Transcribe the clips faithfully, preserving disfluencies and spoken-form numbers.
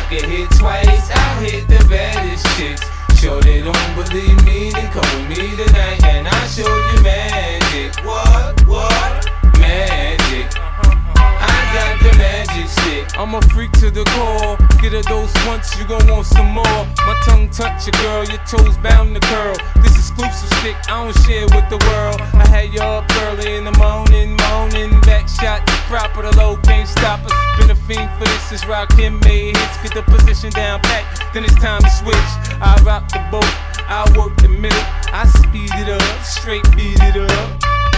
can hit twice. I hit the baddest chicks. Sure they don't believe me, then come with me tonight and I'll show you magic. What? What? Magic. I got the magic stick. I'm a freak to the core. Get a dose once, you gon' want some more. My tongue touch your girl, your toes bound to curl. This exclusive stick, I don't share with the world. I had you up early in the morning, moaning. Back shot, proper, the low can't stop us. Been a fiend for this since Rakim made hits. Get the position down pat, then it's time to switch. I rock the boat, I work the middle. I speed it up, straight beat it up.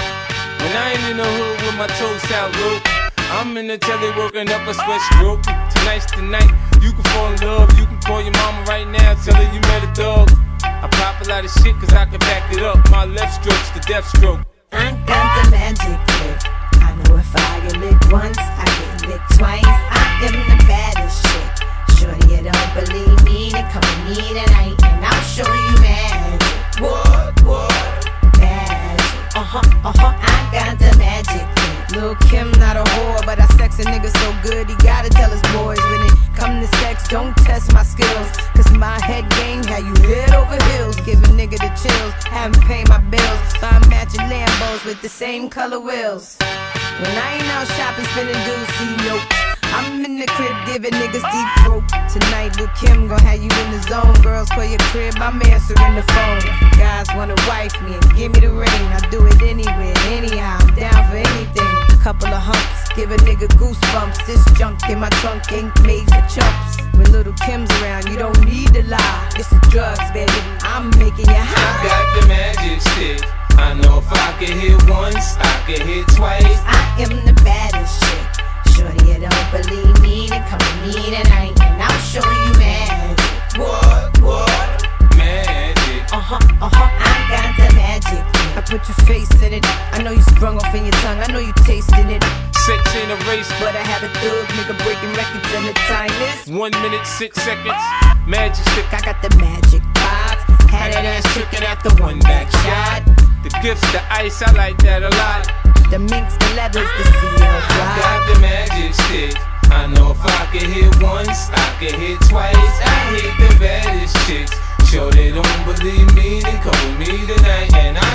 When I ain't in the hood with my toes out low, I'm in the telly working up a sweat stroke. Tonight's the night, you can fall in love. You can call your mama right now, tell her you met a dog. I pop a lot of shit cause I can back it up. My left stroke's the death stroke. I got the magic trick. I know if I get licked once, I get licked twice. I am the baddest chick. Shorty, you don't believe me, then come with me tonight and I'll show you magic. What? What? Magic. Uh-huh, uh-huh. I got the magic trick. Lil' Kim not a whore, but I sex a nigga so good he gotta tell his boys. When it come to sex, don't test my skills, cause my head game had you head over heels. Give a nigga the chills, haven't paid my bills. Buy matching Lambos with the same color wheels. When I ain't out shopping, spending doozy notes, I'm in the crib giving niggas deep throat. Tonight, Lil' Kim gon' have you in the zone. Girls call your crib, I'm answering the phone. Guys wanna wife me and give me the ring. I do it anywhere, anyhow, I'm down for anything. Couple of humps, give a nigga goosebumps. This junk in my trunk ain't made for chumps. When Little Kim's around, you don't need to lie. It's the drugs, baby, I'm making you high. I got the magic stick. I know if I can hit once, I can hit twice. I am the baddest chick. Shorty, you don't believe me, then come with me tonight and I'll show you magic. What? What? Magic. Uh-huh, uh-huh, I got the magic. I put your face in it. I know you sprung off in your tongue, I know you tasting it. Sex in a race, but I have a thug nigga breaking records and the time is one minute, six seconds. Magic stick. I got the magic vibes. Had that ass tricking after one back shot. The gifts, the ice, I like that a lot. The minks, the leathers, the C L I got the magic stick. I know if I can hit once, I can hit twice. I hit the baddest chicks. Sure they don't believe me, then come with me tonight and I